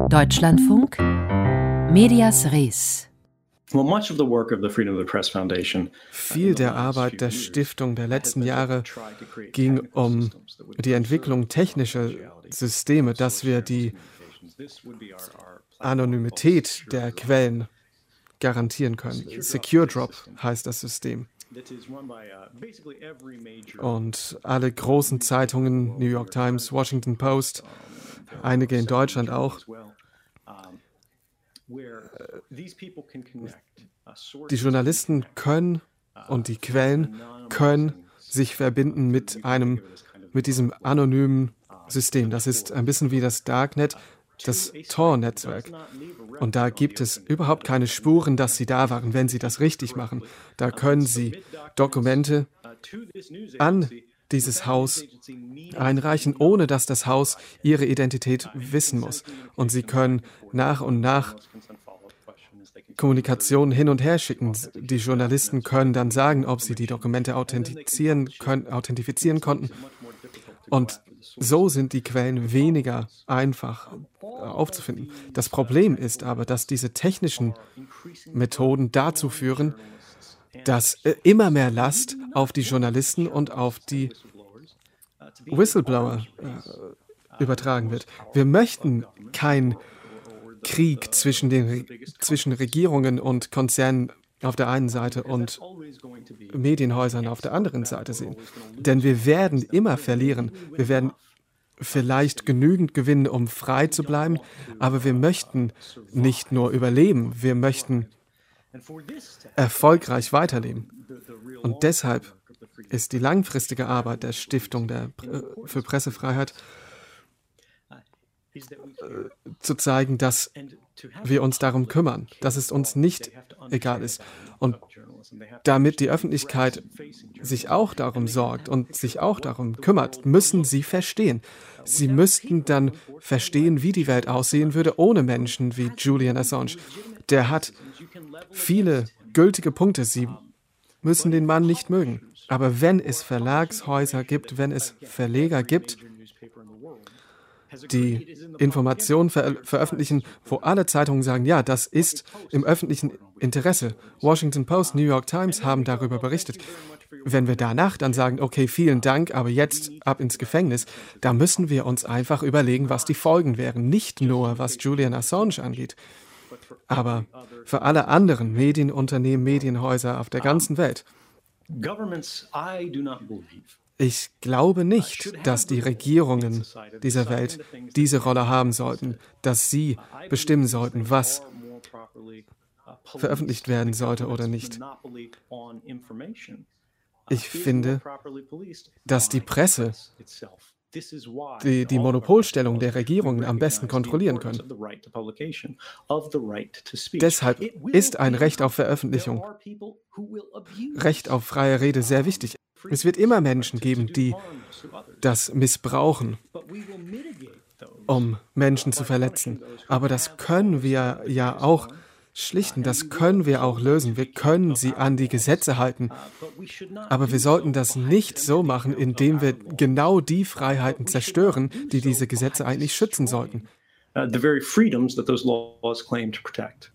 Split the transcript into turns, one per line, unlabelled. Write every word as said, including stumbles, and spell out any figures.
Deutschlandfunk Medias Res.
Viel der Arbeit der Stiftung der letzten Jahre ging um die Entwicklung technischer Systeme, dass wir die Anonymität der Quellen garantieren können. Secure Drop heißt das System. Und alle großen Zeitungen, New York Times, Washington Post, einige in Deutschland auch, die Journalisten können und die Quellen können sich verbinden mit einem, mit diesem anonymen System. Das ist ein bisschen wie das Darknet, das Tor-Netzwerk. Und da gibt es überhaupt keine Spuren, dass sie da waren, wenn sie das richtig machen. Da können sie Dokumente an dieses Haus einreichen, ohne dass das Haus ihre Identität wissen muss. Und sie können nach und nach Kommunikation hin und her schicken. Die Journalisten können dann sagen, ob sie die Dokumente authentifizieren, können, authentifizieren konnten. Und so sind die Quellen weniger einfach aufzufinden. Das Problem ist aber, dass diese technischen Methoden dazu führen, dass immer mehr Last auf die Journalisten und auf die Whistleblower äh, übertragen wird. Wir möchten keinen Krieg zwischen den zwischen Regierungen und Konzernen auf der einen Seite und Medienhäusern auf der anderen Seite sehen. Denn wir werden immer verlieren. Wir werden vielleicht genügend gewinnen, um frei zu bleiben, aber wir möchten nicht nur überleben, wir möchten erfolgreich weiterleben. Und deshalb ist die langfristige Arbeit der Stiftung der, für Pressefreiheit äh, zu zeigen, dass wir uns darum kümmern, dass es uns nicht egal ist. Und damit die Öffentlichkeit sich auch darum sorgt und sich auch darum kümmert, müssen sie verstehen. Sie müssten dann verstehen, wie die Welt aussehen würde ohne Menschen wie Julian Assange. Der hat viele gültige Punkte. Sie müssen den Mann nicht mögen. Aber wenn es Verlagshäuser gibt, wenn es Verleger gibt, die Informationen ver- veröffentlichen, wo alle Zeitungen sagen, ja, das ist im öffentlichen Interesse. Washington Post, New York Times haben darüber berichtet. Wenn wir danach dann sagen, okay, vielen Dank, aber jetzt ab ins Gefängnis, da müssen wir uns einfach überlegen, was die Folgen wären. Nicht nur, was Julian Assange angeht, aber für alle anderen Medienunternehmen, Medienhäuser auf der ganzen Welt. Ich glaube nicht, dass die Regierungen dieser Welt diese Rolle haben sollten, dass sie bestimmen sollten, was veröffentlicht werden sollte oder nicht. Ich finde, dass die Presse die, die Monopolstellung der Regierungen am besten kontrollieren können. Deshalb ist ein Recht auf Veröffentlichung, Recht auf freie Rede sehr wichtig. Es wird immer Menschen geben, die das missbrauchen, um Menschen zu verletzen. Aber das können wir ja auch schlichten, das können wir auch lösen. Wir können sie an die Gesetze halten. Aber wir sollten das nicht so machen, indem wir genau die Freiheiten zerstören, die diese Gesetze eigentlich schützen sollten.
The very freedoms that those laws claim to protect.